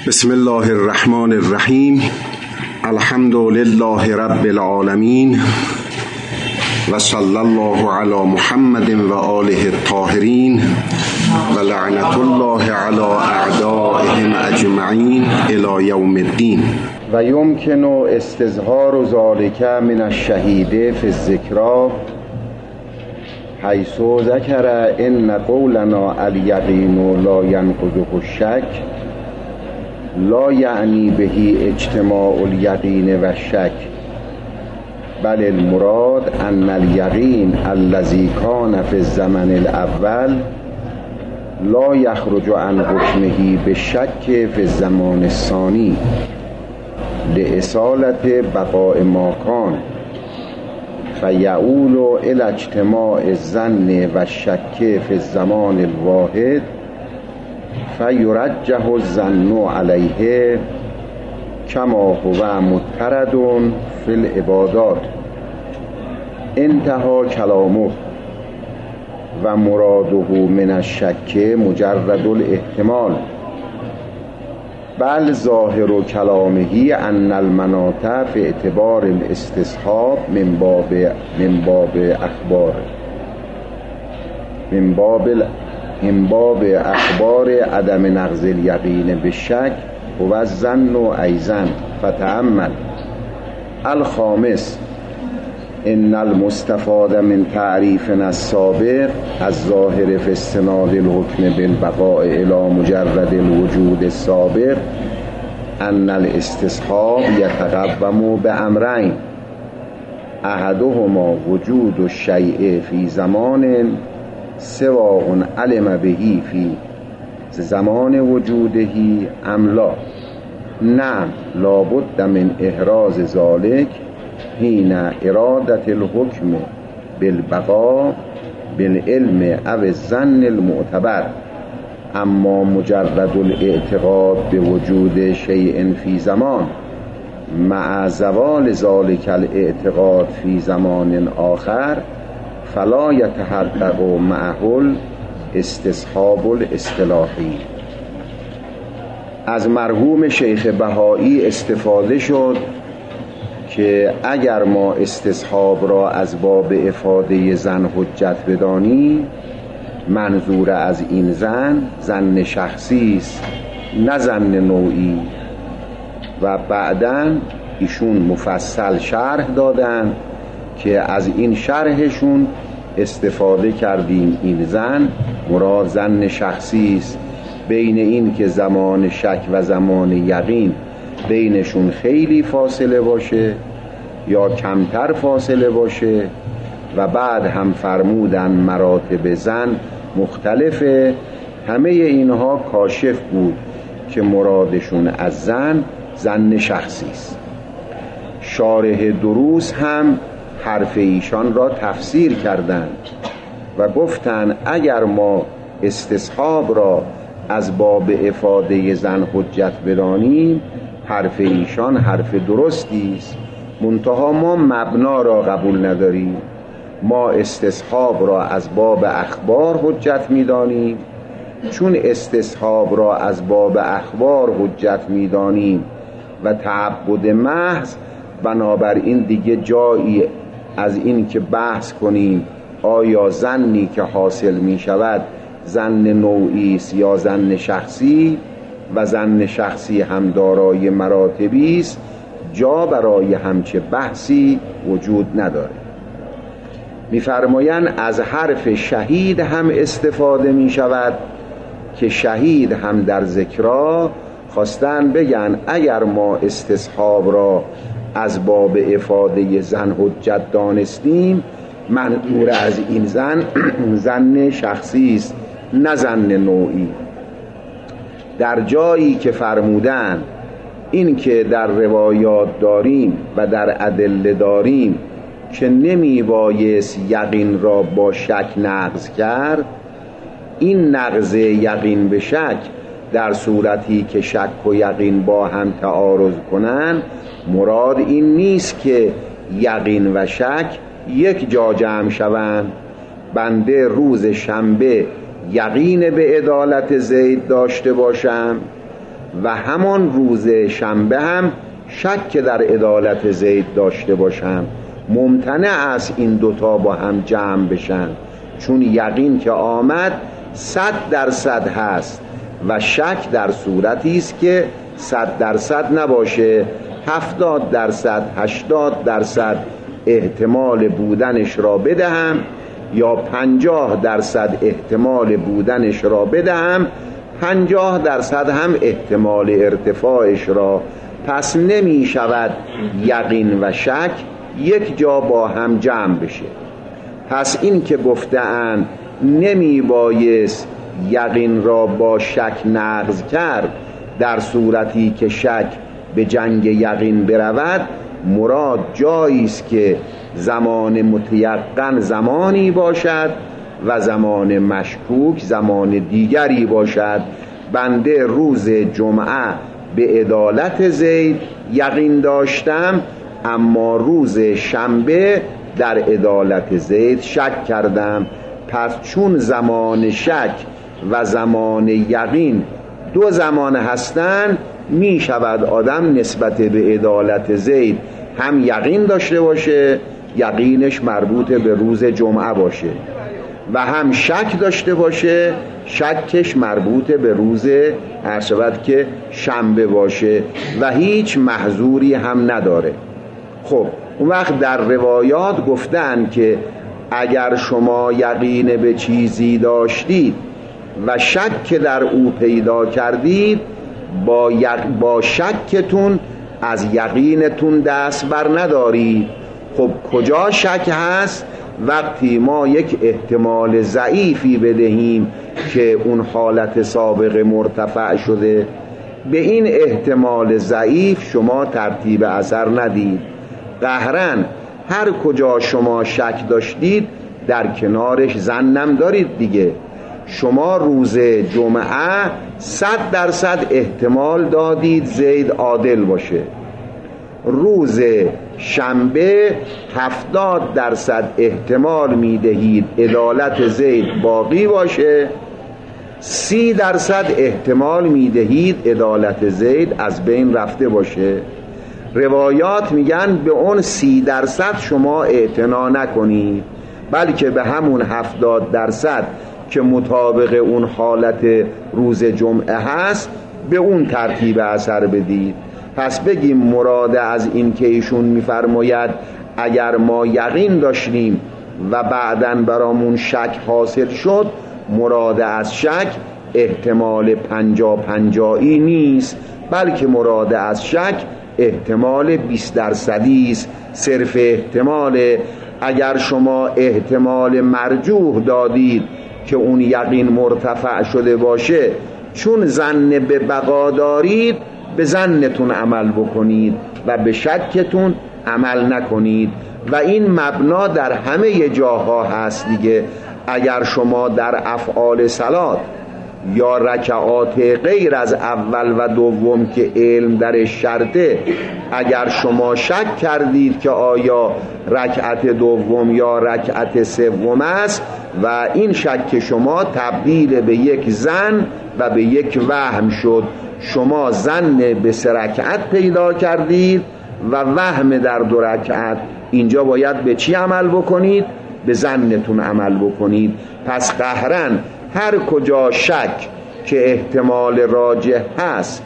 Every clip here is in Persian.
بسم الله الرحمن الرحیم. الحمد لله رب العالمین و صلی الله علی محمد و آله الطاهرین و لعنت الله علی اعدائهم اجمعین الی یوم الدین. و یمکن استظهار ذلک من الشهید فی الذکری حیث ذکر ان قولنا الیقین لا ینقضه الشک لا یعنی به اجتماع الیقین و الشک بل المراد ان الیقین الذی کان فی الزمن الاول لا یخرج عن حکمه بالشک فی الزمان الثانی لإصالت بقاء ما کان فیعول الی اجتماع الظن و الشک فی الزمان الواحد فیرجح الظن علیه کما هو مضطرد فی العبادات. انتهى کلامه و مراده من الشک مجرد الاحتمال بل ظاهر کلامه ان المناط فی اعتبار الاستصحاب من باب اخبار عدم نقض الیقین بالشک و الظن ایضا. فتأمل الخامس ان المستفاد من تعریفنا السابق الظاهر فی استناد الحکم بالبقاء الی مجرد الوجود السابق ان الاستصحاب یتقوم بامرین احدهما وجود الشیء فی زمان سواء علم به فی زمان وجوده ام لا. نعم لابد من احراز ذلك حین ارادت الحکم بالبقاء بالعلم او الظن المعتبر. اما مجرد الاعتقاد بوجود شیء فی زمان مع زوال ذلك الاعتقاد فی زمان آخر فلا یتحقق معه استصحاب الاصطلاحی. از مرحوم شیخ بهایی استفاده شد که اگر ما استصحاب را از باب افاده زن حجت بدانیم منظور از این زن شخصی است نه زن نوعی. و بعداً ایشون مفصل شرح دادن که از این شرحشون استفاده کردیم این زن مراد زن شخصی است بین این که زمان شک و زمان یقین بینشون خیلی فاصله باشه یا کمتر فاصله باشه. و بعد هم فرمودن مراتب زن مختلفه. همه اینها کاشف بود که مرادشون از زن شخصی است. شارح دروس هم حرف ایشان را تفسیر کردند و گفتند اگر ما استصحاب را از باب افاده زن حجت بدانیم حرف ایشان حرف درستی است، منتها ما مبنا را قبول نداریم. ما استصحاب را از باب اخبار حجت می‌دانیم. چون استصحاب را از باب اخبار حجت می‌دانیم و تعبد محض، بنابراین دیگه جایی از این که بحث کنیم آیا زنی که حاصل می شود زن نوعی است یا زن شخصی و زن شخصی هم دارای مراتبی است، جا برای همچه بحثی وجود نداره. می‌فرمایند از حرف شهید هم استفاده می شود که شهید هم در ذکرها خواستن بگن اگر ما استصحاب را از باب افاده زن حجت دانستیم منظور از این زن شخصی است نه زن نوعی. در جایی که فرمودن این که در روایات داریم و در ادله داریم که نمی بایست یقین را با شک نقض کرد، این نقض یقین به شک در صورتی که شک و یقین با هم تعارض کنن مراد این نیست که یقین و شک یک جا جمع شوند. بنده روز شنبه یقین به عدالت زید داشته باشم و همان روز شنبه هم شک در عدالت زید داشته باشم، ممتنع است این دوتا با هم جمع بشن، چون یقین که آمد 100% هست و شک در صورتی است که 100% نباشه، 70% 80% احتمال بودنش را بدهم یا 50% احتمال بودنش را بدهم، 50% هم احتمال ارتفاعش را. پس نمی شود یقین و شک یک جا با هم جمع بشه. پس این که گفته‌اند نمی بایست یقین را با شک نقض کرد در صورتی که شک به جنگ یقین برود، مراد جایی است که زمان متیقن زمانی باشد و زمان مشکوک زمان دیگری باشد. بنده روز جمعه به عدالت زید یقین داشتم، اما روز شنبه در عدالت زید شک کردم. پس چون زمان شک و زمان یقین دو زمان هستند، می شود آدم نسبت به عدالت زید هم یقین داشته باشه، یقینش مربوط به روز جمعه باشه، و هم شک داشته باشه، شکش مربوط به روز عرشبت که شنبه باشه و هیچ محظوری هم نداره. خب اون وقت در روایات گفتن که اگر شما یقین به چیزی داشتید و شک در او پیدا کردید، با شکتون از یقینتون دست بر ندارید. خب کجا شک هست؟ وقتی ما یک احتمال ضعیفی بدهیم که اون حالت سابق مرتفع شده، به این احتمال ضعیف شما ترتیب اثر ندید. قهرن هر کجا شما شک داشتید در کنارش ظنم دارید دیگه. شما روز جمعه 100% احتمال دادید زید عادل باشه، روز شنبه 70% احتمال میدهید عدالت زید باقی باشه، 30% احتمال میدهید عدالت زید از بین رفته باشه. روایات میگن به اون 30% شما اعتنا نکنید، بلکه به همون 70% که مطابق اون حالت روز جمعه هست به اون ترتیب اثر بدید. پس بگیم مراد از این که ایشون میفرماید اگر ما یقین داشتیم و بعداً برامون شک حاصل شد، مراد از شک احتمال 50-50 نیست، بلکه مراد از شک احتمال 20% است. صرف احتمال. اگر شما احتمال مرجوح دادید که اون یقین مرتفع شده باشه، چون ظن به بقا دارید به ظنتون عمل بکنید و به شکتون عمل نکنید. و این مبنا در همه جاها هست دیگه. اگر شما در افعال صلات یا رکعات غیر از اول و دوم که علم در شرطه، اگر شما شک کردید که آیا رکعت دوم یا رکعت سوم است و این شک شما تبدیل به یک ظن و به یک وهم شد، شما ظن به 3 رکعت پیدا کردید و وهم در 2 رکعت، اینجا باید به چی عمل بکنید؟ به ظنتون عمل بکنید. پس قهرن هر کجا شک که احتمال راجح هست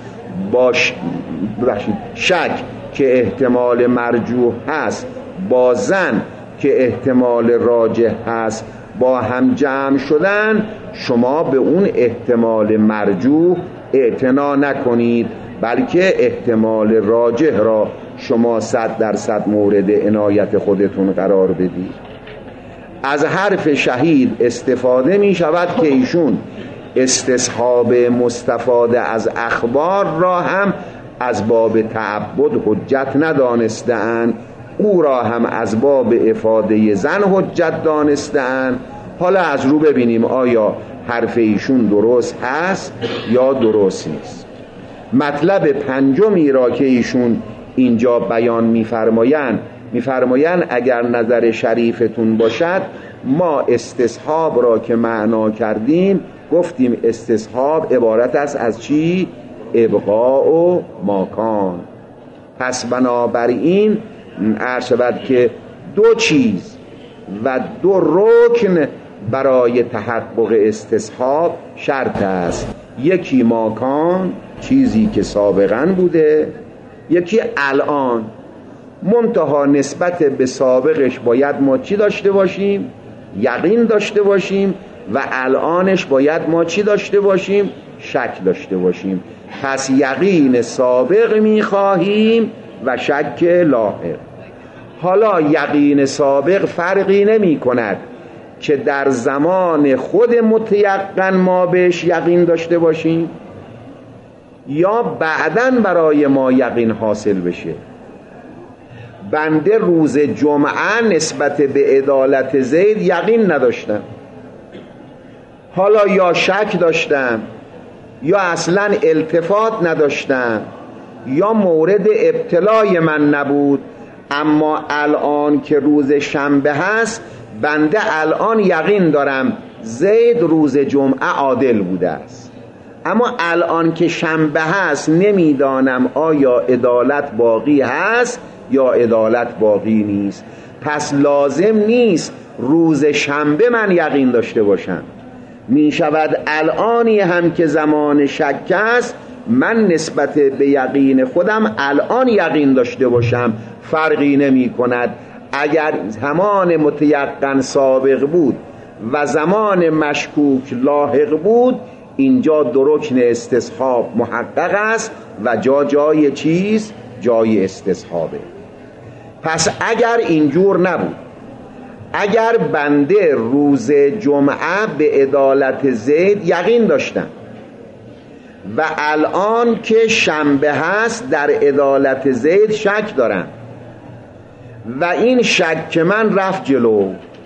شک که احتمال مرجوح هست با ظن که احتمال راجح هست با هم جمع شدن، شما به اون احتمال مرجوح اعتنا نکنید، بلکه احتمال راجح را شما 100% مورد عنایت خودتون قرار بدید. از حرف شهید استفاده می شود که ایشون استصحاب مستفاده از اخبار را هم از باب تعبد حجت ندانستند، او را هم از باب افاده زن حجت دانستند. حالا از رو ببینیم آیا حرف ایشون درست هست یا درست نیست. مطلب پنجمی را که ایشون اینجا بیان می‌فرمایند اگر نظر شریفتون باشد، ما استصحاب را که معنا کردیم گفتیم استصحاب عبارت است از چی؟ ابقاء و ماکان. پس بنابراین عرض شود که دو چیز و دو رکن برای تحقق استصحاب شرط است. یکی ماکان، چیزی که سابقا بوده، یکی الان. منتها نسبت به سابقش باید ما چی داشته باشیم؟ یقین داشته باشیم. و الانش باید ما چی داشته باشیم؟ شک داشته باشیم. پس یقین سابق میخواهیم و شک لاحق. حالا یقین سابق فرقی نمی کند که در زمان خود متیقن ما بهش یقین داشته باشیم یا بعداً برای ما یقین حاصل بشه. بنده روز جمعه نسبت به عدالت زید یقین نداشتم، حالا یا شک داشتم یا اصلا التفات نداشتم یا مورد ابتلای من نبود. اما الان که روز شنبه هست بنده الان یقین دارم زید روز جمعه عادل بوده است. اما الان که شنبه هست نمیدانم آیا عدالت باقی هست یا عدالت باقی نیست. پس لازم نیست روز شنبه من یقین داشته باشم. می شود الانی هم که زمان شک است من نسبت به یقین خودم الان یقین داشته باشم، فرقی نمی کند. اگر زمان متیقن سابق بود و زمان مشکوک لاحق بود، اینجا دو رکن استصحاب محقق است و جای چیز؟ جای استصحابه. پس اگر اینجور نبود، اگر بنده روز جمعه به عدالت زید یقین داشتم و الان که شنبه هست در عدالت زید شک دارم و این شک من رفت جلو،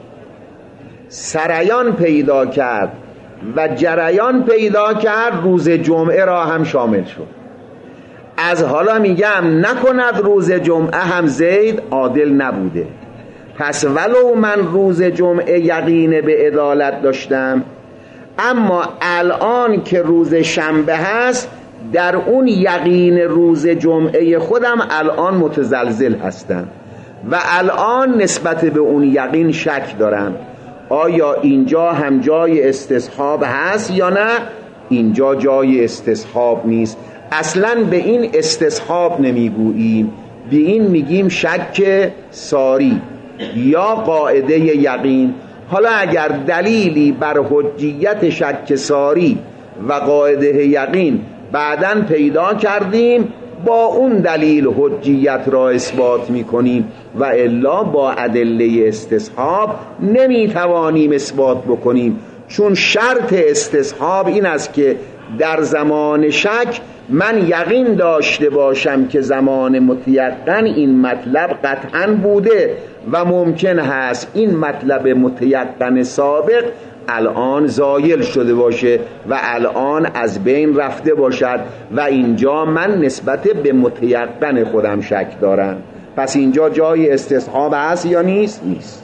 سریان پیدا کرد و جریان پیدا کرد، روز جمعه را هم شامل شد. از حالا میگم نکند روز جمعه هم زید عادل نبوده. پس ولو من روز جمعه یقین به عدالت داشتم، اما الان که روز شنبه هست در اون یقین روز جمعه خودم الان متزلزل هستم و الان نسبت به اون یقین شک دارم. آیا اینجا هم جای استصحاب هست یا نه؟ اینجا جای استصحاب نیست. اصلا به این استصحاب نمیگوییم، به این میگیم شک ساری یا قاعده یقین. حالا اگر دلیلی بر حجیت شک ساری و قاعده یقین بعداً پیدا کردیم، با اون دلیل حجیت را اثبات میکنیم و الا با ادله استصحاب نمیتوانیم اثبات بکنیم. چون شرط استصحاب این است که در زمان شک من یقین داشته باشم که زمان متیقن این مطلب قطعاً بوده و ممکن هست این مطلب متیقن سابق الان زایل شده باشه و الان از بین رفته باشد و اینجا من نسبت به متیقن خودم شک دارم. پس اینجا جای استصحاب هست یا نیست؟ نیست.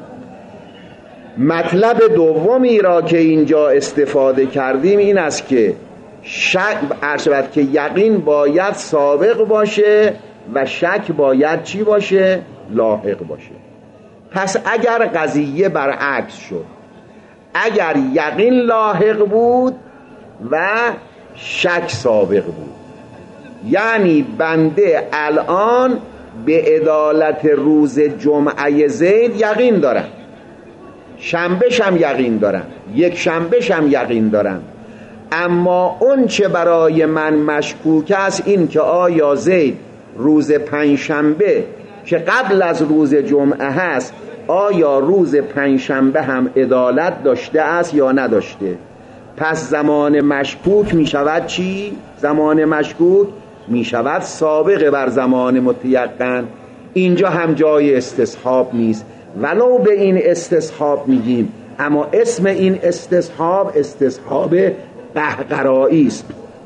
مطلب دومی را که اینجا استفاده کردیم این است که شک که یقین باید سابق باشه و شک باید چی باشه؟ لاحق باشه. پس اگر قضیه برعکس شد، اگر یقین لاحق بود و شک سابق بود، یعنی بنده الان به عدالت روز جمعه زید یقین دارم، شنبهش هم یقین دارم، یک شنبهش هم یقین دارم، اما اون چه برای من مشکوک است این که آیا زید روز پنجشنبه که قبل از روز جمعه هست آیا روز پنجشنبه هم عدالت داشته است یا نداشته. پس زمان مشکوک می شود چی؟ زمان مشکوک می شود سابق بر زمان متیقن. اینجا هم جای استصحاب نیست، ولو به این استصحاب میگیم، اما اسم این استصحاب قهقرایی است.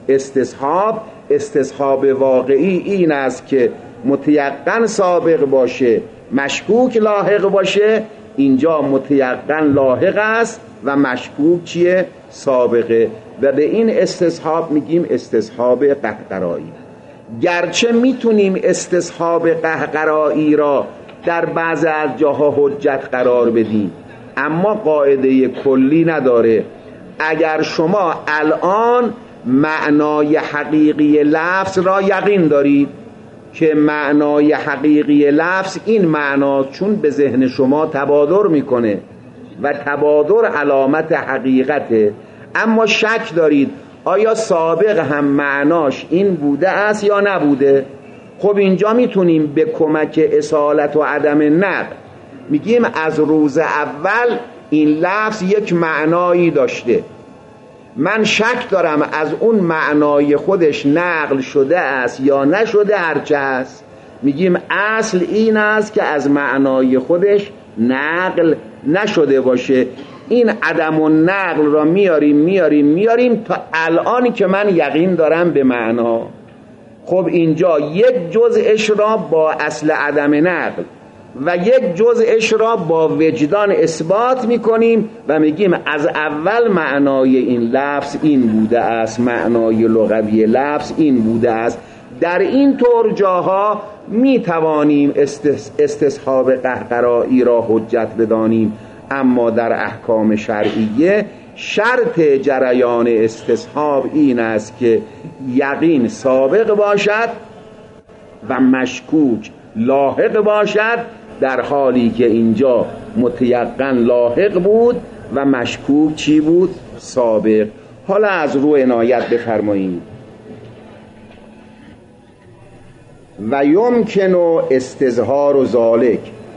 استصحاب واقعی این است که متیقن سابق باشه، مشکوک لاحق باشه. اینجا متیقن لاحق است و مشکوک چیه؟ سابقه. و به این استصحاب میگیم استصحاب قهقرایی. گرچه میتونیم استصحاب قهقرایی را در بعض از جاها حجت قرار بدیم، اما قاعده کلی نداره. اگر شما الان معنای حقیقی لفظ را یقین دارید که معنای حقیقی لفظ این معناست، چون به ذهن شما تبادر میکنه و تبادر علامت حقیقته، اما شک دارید آیا سابق هم معناش این بوده است یا نبوده، خب اینجا میتونیم به کمک اصالت و عدم نقل میگیم از روز اول این لفظ یک معنایی داشته، من شک دارم از اون معنای خودش نقل شده است یا نشده، هرچه است میگیم اصل این است که از معنای خودش نقل نشده باشه. این عدم و نقل را میاریم تا الانی که من یقین دارم به معنا. خب اینجا یک جزءش را با اصل عدم نقل و یک جزءش را با وجدان اثبات میکنیم و میگیم از اول معنای این لفظ این بوده است، معنای لغوی لفظ این بوده است. در این طور جاها میتوانیم استصحاب قهقرایی را حجت بدانیم، اما در احکام شرعیه شرط جریان استصحاب این است که یقین سابق باشد و مشکوک لاحق باشد، در حالی که اینجا متیقن لاحق بود و مشکوک چی بود؟ سابق. حالا از رو عنایت بفرمایید. و یمکن استظهار و ذالک،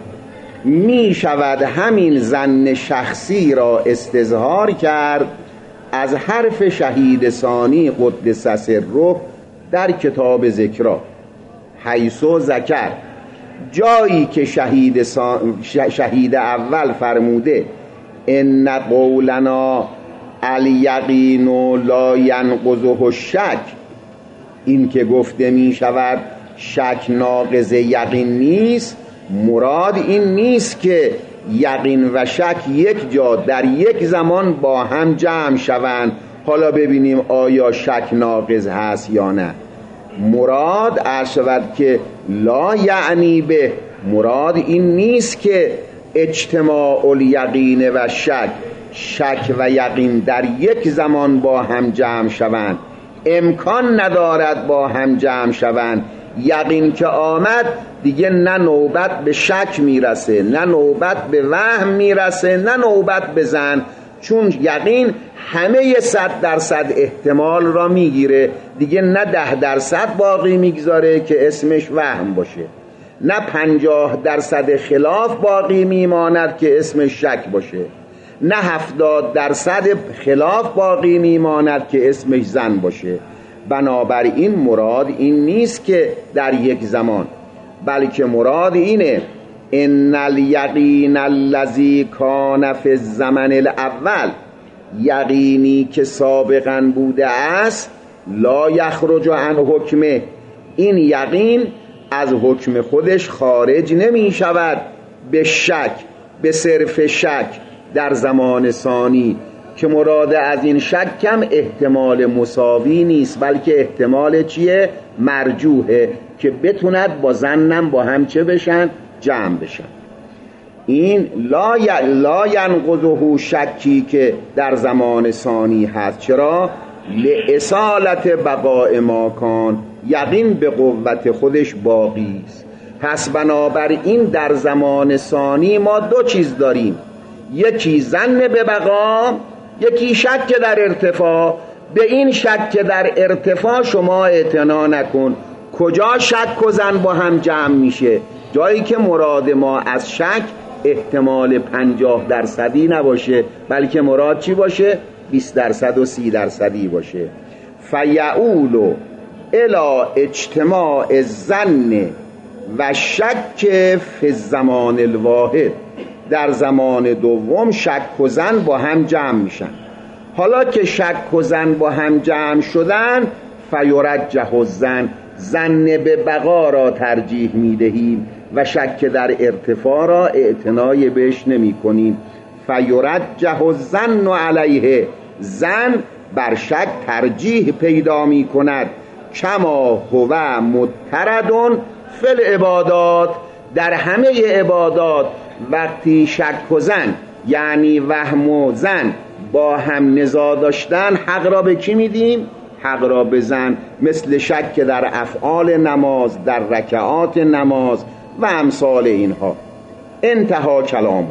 می شود همین ظن شخصی را استظهار کرد از حرف شهید ثانی قدس سره در کتاب ذکرا، حیث ذکر، جایی که شهید اول فرموده ان قولنا الیقین لا ینقضه الشک، این که گفته می شود شک ناقض یقین نیست، مراد این نیست که یقین و شک یک جا در یک زمان با هم جمع شوند حالا ببینیم آیا شک ناقض هست یا نه. مراد شود که لا یعنی به، مراد این نیست که اجتماع الیقین و شک و یقین در یک زمان با هم جمع شوند، امکان ندارد با هم جمع شوند. یقین که آمد دیگه نه نوبت به شک میرسه، نه نوبت به وهم میرسه، نه نوبت به ظن، چون یقین همه 100% احتمال را میگیره، دیگه نه 10% باقی میگذاره که اسمش وهم باشه، نه 50% خلاف باقی میماند که اسمش شک باشه، نه 70% خلاف باقی میماند که اسمش ظن باشه. بنابراین مراد این نیست که در یک زمان، بلکه مراد اینه ان الیقین الذی کان فی الزمن الاول، یقینی که سابقا بوده است، لا یخرج عن حکمه، این یقین از حکم خودش خارج نمی شود به شک، به صرف شک در زمان ثانی، که مراد از این شک هم احتمال مساوی نیست، بلکه احتمال چیه؟ مرجوحه، که بتوند با ظنم با هم چه بشن؟ جمع بشن. این لا ینقضه شکی که در زمان ثانی هست. چرا؟ لاصالت بقاء ماکان، یقین به قوت خودش باقی است. پس بنابراین در زمان ثانی ما دو چیز داریم، یکی ظن به بقا، یکی شک در ارتفاع. به این شک در ارتفاع شما اعتنا نکن. کجا شک و ظن با هم جمع میشه؟ جایی که مراد ما از شک احتمال 50% نباشه، بلکه مراد چی باشه؟ 20% و 30% باشه. فیعول الی اجتماع الظن و شک فی الزمان الواحد، در زمان دوم شک و ظن با هم جمع میشن. حالا که شک و ظن با هم جمع شدن، فیرجح الظن، ظن به بقا را ترجیح میدهیم و شک در ارتفاع را اعتنای بهش نمی کنیم. فیرجح الظن علیه، ظن بر شک ترجیح پیدا می کند. کما هو مضطرد فی العبادات، در همه عبادات وقتی شک و ظن یعنی وهم و ظن با هم نزاع داشتن، حق را به کی میدیم؟ حق را به ظن، مثل شک در افعال نماز، در رکعات نماز و امثال اینها. انتها کلامو.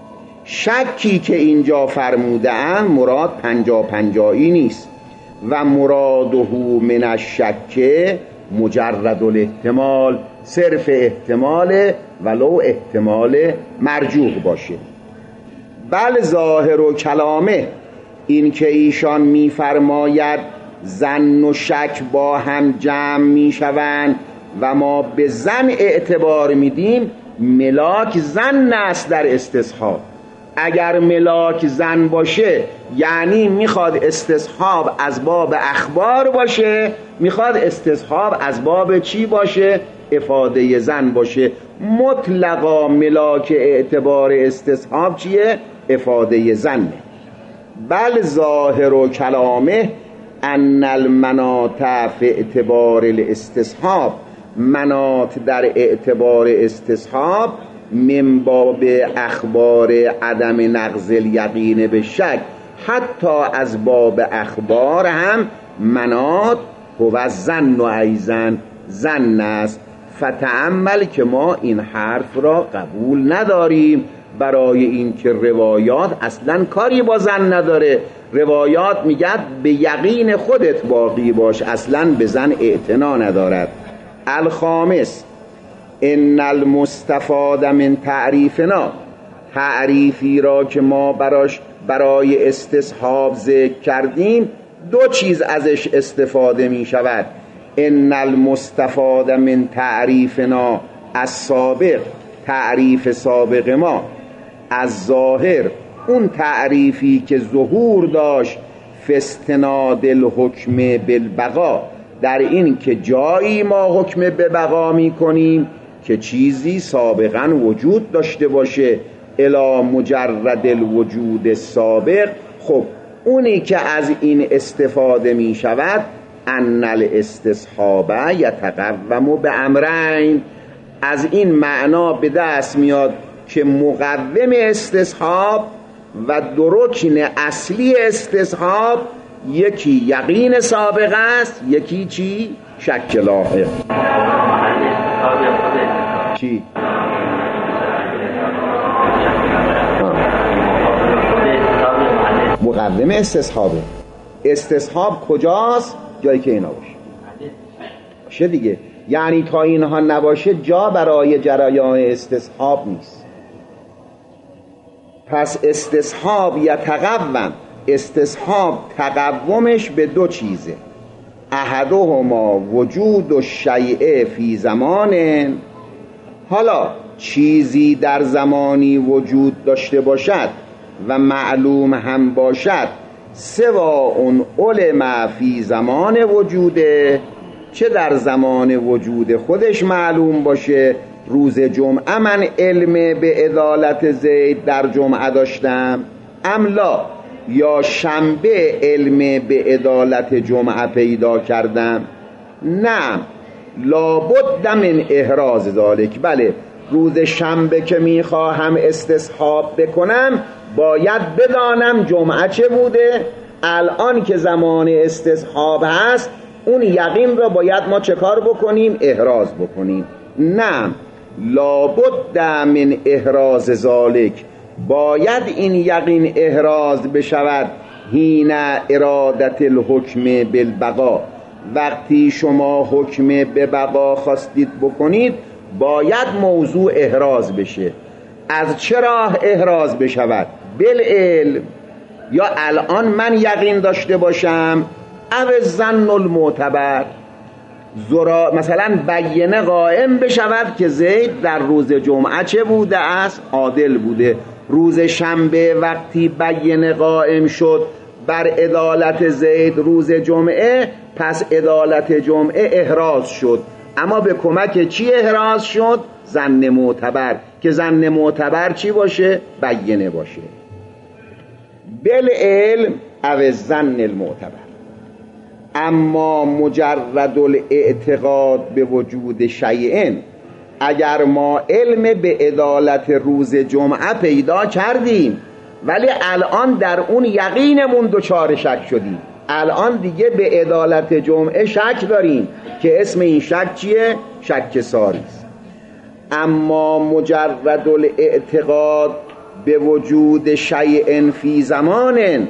شکی که اینجا فرموده ام مراد 50-50 نیست و مراده من الشک مجرد الاحتمال، صرف احتمال ولو احتمال مرجوح باشه. بل ظاهر و کلامه، این که ایشان میفرماید ظن و شک با هم جمع میشوند و ما به ظن اعتبار میدیم، ملاک ظن است در استصحاب. اگر ملاک ظن باشه یعنی میخواد استصحاب از باب اخبار باشه، میخواد استصحاب از باب چی باشه؟ افاده ظن باشه. مطلقا ملاک اعتبار استصحاب چیه؟ افاده ظن. بل ظاهر و کلامه ان المناط فی اعتبار الاستصحاب، مناط در اعتبار استصحاب من باب اخبار عدم نقض الیقین به شک، حتی از باب اخبار هم مناط هو الظن و ایضا ظن است. فتأمل که ما این حرف را قبول نداریم، برای اینکه روایات اصلا کاری با ظن نداره. روایات میگد به یقین خودت باقی باش، اصلا به ظن اعتنا ندارد. الخامس ان المستفاد من تعریفنا، تعریفی را که ما برای استصحاب ذکر کردیم، دو چیز ازش استفاده می شود. ان المستفاد من تعریفنا السابق، تعریف سابق ما، از ظاهر، اون تعریفی که ظهور داشت، فی استناد الحکم بالبقا، در این که جایی ما حکم به بقا می کنیم که چیزی سابقا وجود داشته باشه، الی مجرد الوجود السابق. خب اونی که از این استفاده می شود، ان الاستصحاب یتقوم بامرین، از این معنا به دست میاد که مقوم استصحاب و درکن اصلی استصحاب، یکی یقین سابق است، یکی چی؟ شک لاحق. چی؟ مقوم استصحابه. استصحاب کجاست؟ جایی که اینا باشه دیگه. یعنی تا اینها نباشه جا برای جریان استصحاب نیست. پس استصحاب یتقوم، استصحاب تقومش به دو چیزه. احدهما وجود الشیء فی زمان، حالا چیزی در زمانی وجود داشته باشد و معلوم هم باشد، سواء علم فی زمان وجوده، چه در زمان وجود خودش معلوم باشه. روز جمعه من علم به عدالت زید در جمعه داشتم، املا، یا شنبه علم به عدالت جمعه پیدا کردم، نه، لابد من احراز ذالک. بله، روز شنبه که میخواهم استصحاب بکنم باید بدانم جمعه چه بوده. الان که زمان استصحاب هست، اون یقین را باید ما چه کار بکنیم؟ احراز بکنیم. نه، لابد من احراز ذالک، باید این یقین احراز بشود. حین ارادت الحکم بالبقا، وقتی شما حکم به بقا خواستید بکنید باید موضوع احراز بشه. از چه راه احراز بشود؟ بالعلم، یا الان من یقین داشته باشم، او الظن المعتبر، مثلا بینه قائم بشود که زید در روز جمعه چه بوده است؟ عادل بوده. روز شنبه وقتی بینه قائم شد بر عدالت زید روز جمعه، پس عدالت جمعه احراز شد. اما به کمک چی احراز شد؟ ظن معتبر، که ظن معتبر چی باشه؟ بینه باشه. بالعلم او الظن المعتبر. اما مجرد الاعتقاد به وجود شیء، اگر ما علم به عدالت روز جمعه پیدا کردیم ولی الان در اون یقینمون دچار شک شدیم، الان دیگه به عدالت جمعه شک داریم که اسم این شک چیه؟ شک ساری است. اما مجرد الاعتقاد به وجود شیء فی زمان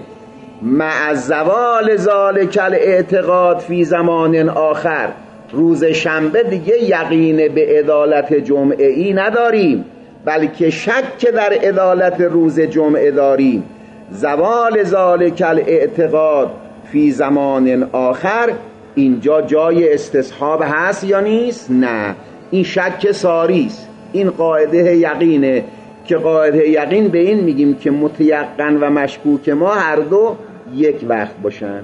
مع زوال ذلک الاعتقاد فی زمان آخر، روز شنبه دیگه یقین به عدالت جمعه ای نداریم بلکه شک در عدالت روز جمعه داریم. زوال ذلک الاعتقاد فی زمان آخر، اینجا جای استصحاب هست یا نیست؟ نه، این شک ساری است. این قاعده یقینه که قاعده یقین به این میگیم که متیقن و مشکوک ما هر دو یک وقت باشن.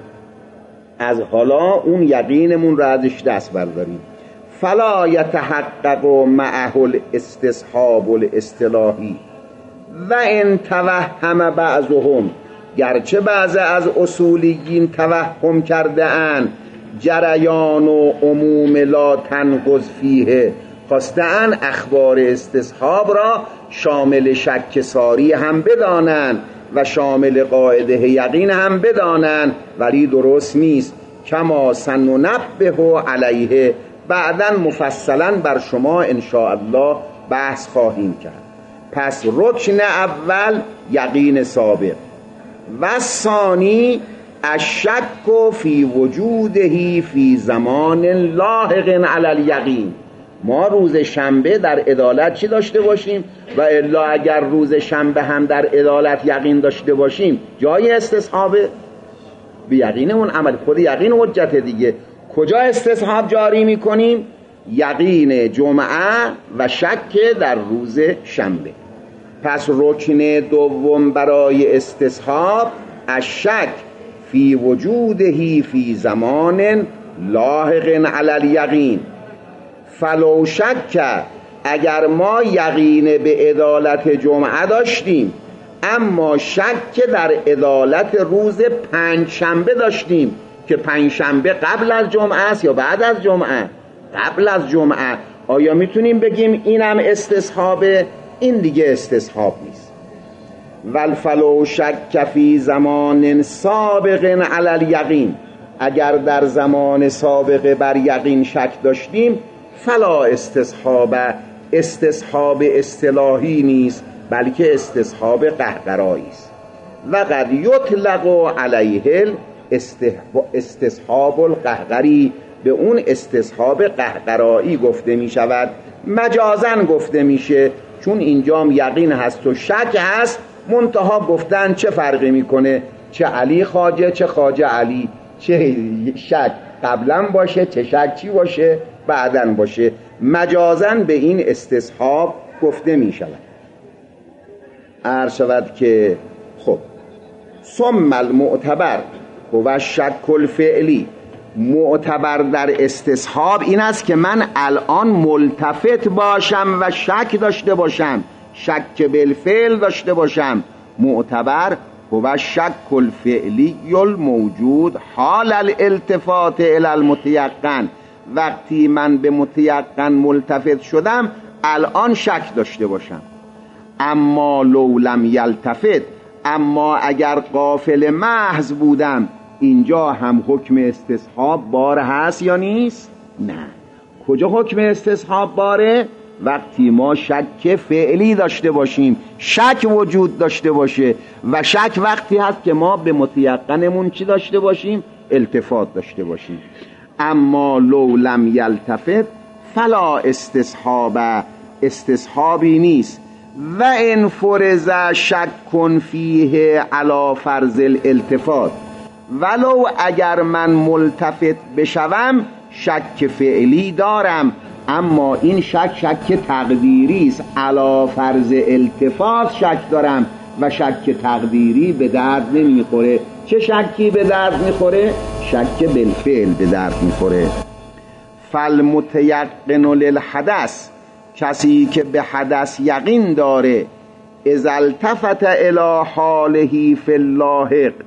از حالا اون یقینمون را ازش دست برداریم. فلا یتحقق معه الاستصحاب الاصطلاحی و ان توهم بعضهم، گرچه بعض از اصولیین توهم کرده اند جریان و عموم لا تنقض فیه، خواستن اخبار استصحاب را شامل شک ساری هم بدانند و شامل قاعده یقین هم بدانند، ولی درست نیست. کما سننبه علیه، بعداً مفصلا بر شما انشاءالله بحث خواهیم کرد. پس رکن اول یقین سابق و ثانی الشک فی وجوده فی زمان لاحق علی الیقین. ما روز شنبه در عدالت چی داشته باشیم؟ و الا اگر روز شنبه هم در عدالت یقین داشته باشیم جای استصحاب به یقین اون عمل، خود یقین حجت دیگه. کجا استصحاب جاری میکنیم؟ یقین جمعه و شک در روز شنبه. پس رکن دوم برای استصحاب الشک فی وجوده فی زمان لاحق علی الیقین. فلو شک، اگر ما یقین به عدالت جمعه داشتیم اما شک در عدالت روز پنجشنبه داشتیم که پنجشنبه قبل از جمعه است یا بعد از جمعه؟ قبل از جمعه. آیا میتونیم بگیم اینم استصحابه؟ این دیگه استصحاب نیست. والفلو شک فی زمان سابق علی الیقین، اگر در زمان سابقه بر یقین شک داشتیم فلا استصحاب اصطلاحی نیست بلکه استصحاب قهقرایی است. و قد یطلق علیه استصحاب القهقری، به اون استصحاب قهقرایی گفته می شود، مجازن گفته میشه، چون اینجام یقین هست و شک هست. منتها گفتن چه فرقی میکنه چه علی خواجه چه خواجه علی، چه شک قبلا باشه چه شک چی باشه بعدن باشه، مجازن به این استصحاب گفته می شود. عرض شود که خب ثم المعتبر و شک الفعلی، معتبر در استصحاب این است که من الان ملتفت باشم و شک داشته باشم، شک بالفعل داشته باشم. معتبر و شک الفعلی الموجود حال الالتفات الی المتیقن، وقتی من به متیقن ملتفت شدم الان شک داشته باشم. اما لو لم یلتفت، اما اگر غافل محض بودم، اینجا هم حکم استصحاب بار هست یا نیست؟ نه. کجا حکم استصحاب باره؟ وقتی ما شک فعلی داشته باشیم، شک وجود داشته باشه، و شک وقتی هست که ما به متیقنمون چی داشته باشیم؟ التفات داشته باشیم. اما لو لم یلتفت فلا استصحابی نیست. و ان فرض شک فیه علی فرض الالتفات، ولو اگر من ملتفت بشوم شک فعلی دارم، اما این شک تقدیری است، علی فرض التفات شک دارم و شک تقدیری به درد نمیخوره. چه شکی به درد میخوره؟ شک بالفعل به درد میخوره. فالمتیقن للحدث، کسی که به حدث یقین داره، اذا التفت الی حاله فی اللاحق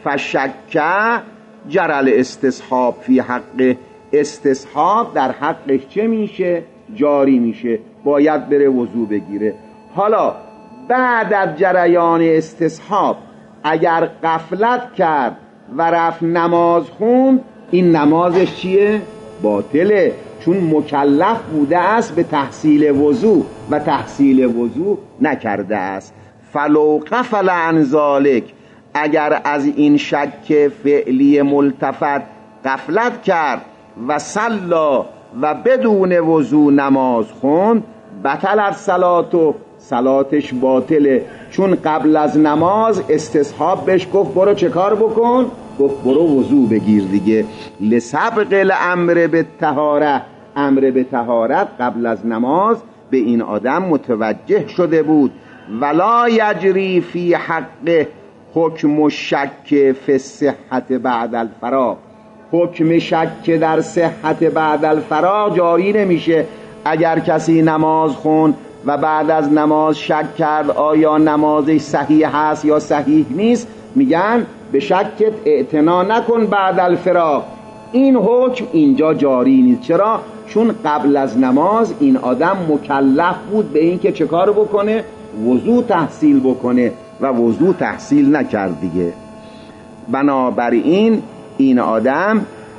فشکه جرل استصحاب فی حق، استصحاب در حقش چه میشه؟ جاری میشه، باید بره وضو بگیره. حالا بعد از جریان استصحاب اگر غفلت کرد و رفت نماز خوند، این نمازش چیه؟ باطله، چون مکلف بوده است به تحصیل وضو و تحصیل وضو نکرده است. فلو غفل عن ذلک، اگر از این شک فعلی ملتفت غفلت کرد و صلا و بدون وضو نماز خوند، بطلت صلاتو، صلاتش باطله، چون قبل از نماز استصحاب بهش گفت برو چه کار بکن؟ گفت برو وضو بگیر دیگه. لسبق الامر به طهاره، امر به طهارت قبل از نماز به این آدم متوجه شده بود. ولا یجری فی حق حکم الشک فی الصحة بعد الفراغ، حکم شک در صحت بعد الفراغ جاری نمیشه. اگر کسی نماز خوند و بعد از نماز شک کرد آیا نمازش صحیح هست یا صحیح نیست، میگن به شکت اعتنا نکن بعد الفراغ، این حکم اینجا جاری نیست. چرا؟ چون قبل از نماز این آدم مکلف بود به این که چه کار بکنه؟ وضو تحصیل بکنه و وضو تحصیل نکرد دیگه. بنابراین این آدم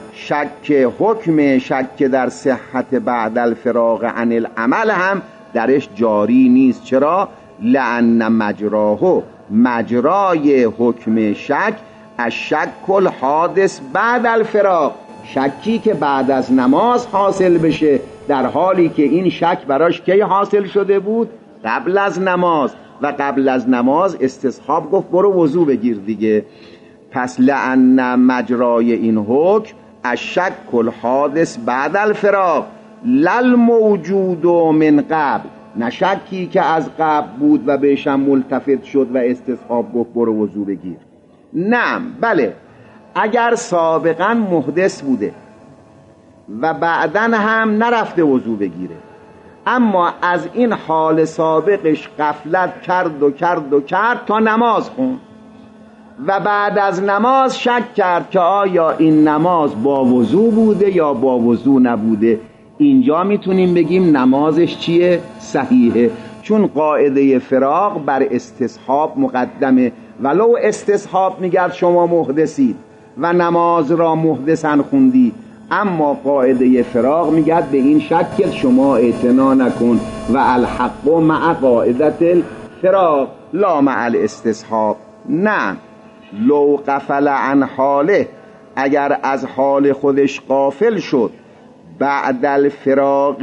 حکم شک در صحت بعد الفراغ عن العمل هم درش جاری نیست. چرا؟ لأن مجراه، مجرای حکم شک الشک الحادث بعد الفراغ، شکی که بعد از نماز حاصل بشه، در حالی که این شک براش کی حاصل شده بود؟ قبل از نماز، و قبل از نماز استصحاب گفت برو وضو بگیر دیگه. پس لأن مجرای این حکم الشک الحادث بعد الفراغ لل موجود من قبل، نه شکی که از قبل بود و بهشم ملتفت شد و استصحاب گفت برو وضو بگیر. نه، بله، اگر سابقا محدث بوده و بعداً هم نرفته وضو بگیره، اما از این حال سابقش غفلت کرد تا نماز خوند و بعد از نماز شک کرد که آیا این نماز با وضو بوده یا با وضو نبوده، اینجا میتونیم بگیم نمازش چیه؟ صحیحه، چون قاعده فراغ بر استصحاب مقدمه. ولو استصحاب میگرد شما محدثید و نماز را محدثاً خوندی، اما قاعده فراغ میگرد به این شک شما اعتنا نکن و الحق مع قاعدت الفراغ لا مع الاستصحاب. نه، لو غفل عن حاله، اگر از حال خودش غافل شد بعد الفراغ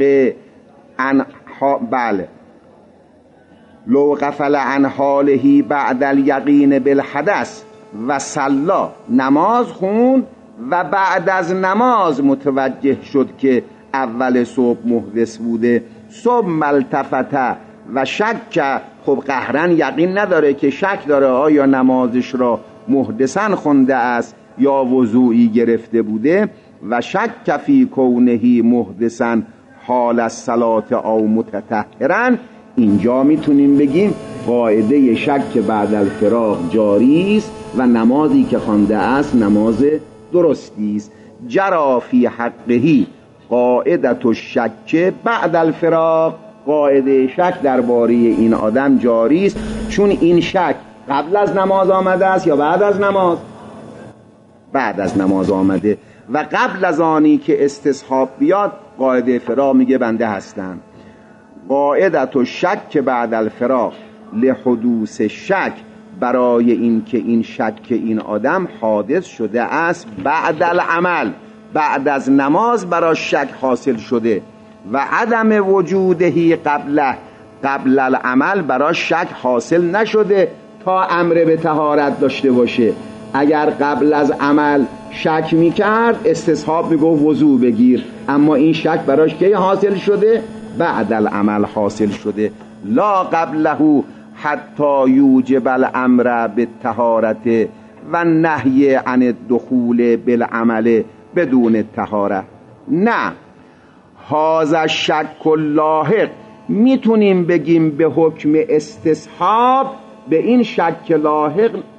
بله، لو غفل عن حاله بعد الیقین بالحدث و صلا، نماز خون و بعد از نماز متوجه شد که اول صبح محدث بوده، ثم التفت و شک، خب قهرن یقین نداره که شک داره آیا نمازش را محدثاً خونده است یا وضوعی گرفته بوده، و شک فی کونه محدثاً حال الصلاة او متطهراً، اینجا میتونیم بگیم قاعده شک بعد الفراغ جاری است و نمازی که خوانده است نماز درستی است. جرا فی حقه قاعدت الشک بعد الفراغ، قاعده شک درباره این آدم جاری است، چون این شک قبل از نماز آمده است یا بعد از نماز؟ بعد از نماز آمده، و قبل از آنی که استصحاب بیاد قاعده فراغ میگه بنده هستم. قاعدت الشک بعد الفراغ لحدوث شک، برای این که این شک این آدم حادث شده است بعد العمل، بعد از نماز برای شک حاصل شده، و عدم وجودهی قبل العمل برای شک حاصل نشده تا امر به طهارت داشته باشه. اگر قبل از عمل شک میکرد استصحاب میگفت وضو بگیر، اما این شک براش کی حاصل شده؟ بعد العمل حاصل شده. لا قبله حتی یوجب الامر بالطهارت و نهی عن الدخول بالعمل بدون الطهاره. نه، هذا شک لاحق، میتونیم بگیم به حکم استصحاب به این شک لاحق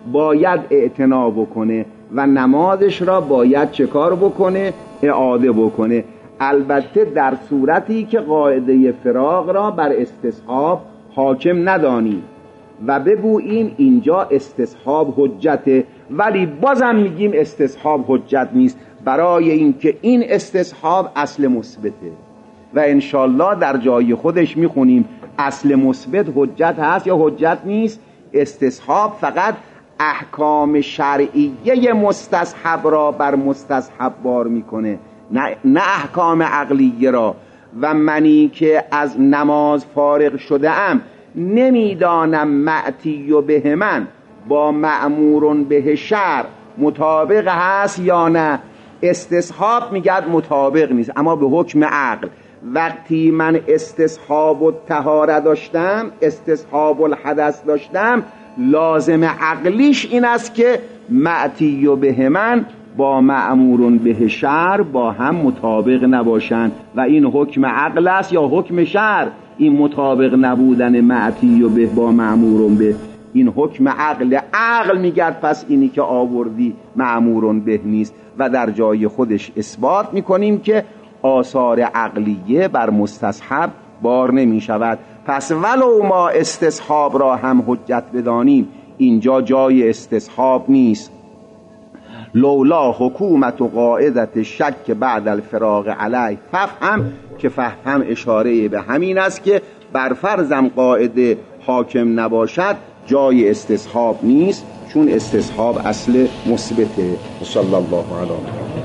باید اعتنا بکنه و نمازش را باید چه کار بکنه؟ اعاده بکنه. البته در صورتی که قاعده فراغ را بر استصحاب حاکم ندانی و بگوییم اینجا استصحاب حجته، ولی بازم میگیم استصحاب حجت نیست، برای اینکه این استصحاب اصل مثبته و انشالله در جای خودش میخونیم اصل مثبت حجت هست یا حجت نیست. استصحاب فقط احکام شرعیه مستصحب را بر مستصحب بار میکنه، نه احکام عقلیه را. و منی که از نماز فارغ شده ام نمیدانم معتی و به من با مأمور به شرع مطابق هست یا نه. استصحاب میگد مطابق نیست، اما به حکم عقل. وقتی من استصحاب الطهاره داشتم، استصحاب الحدث داشتم، لازم عقلیش این است که معتی و به من با مأمور به شرع با هم مطابق نباشند و این حکم عقل است یا حکم شرع. این مطابق نبودن معتی و به با مأمور به، این حکم عقل میگرد پس اینی که آوردی مأمور به نیست و در جای خودش اثبات میکنیم که آثار عقلیه بر مستصحب بار نمی شود. پس ولو ما استصحاب را هم حجت بدانیم اینجا جای استصحاب نیست. لولا حکومت و قاعدت شک بعد الفراغ علیه ففهم، که فهم اشاره به همین است که بر فرضم قاعده حاکم نباشد جای استصحاب نیست، چون استصحاب اصل مثبته. صلی الله علیه و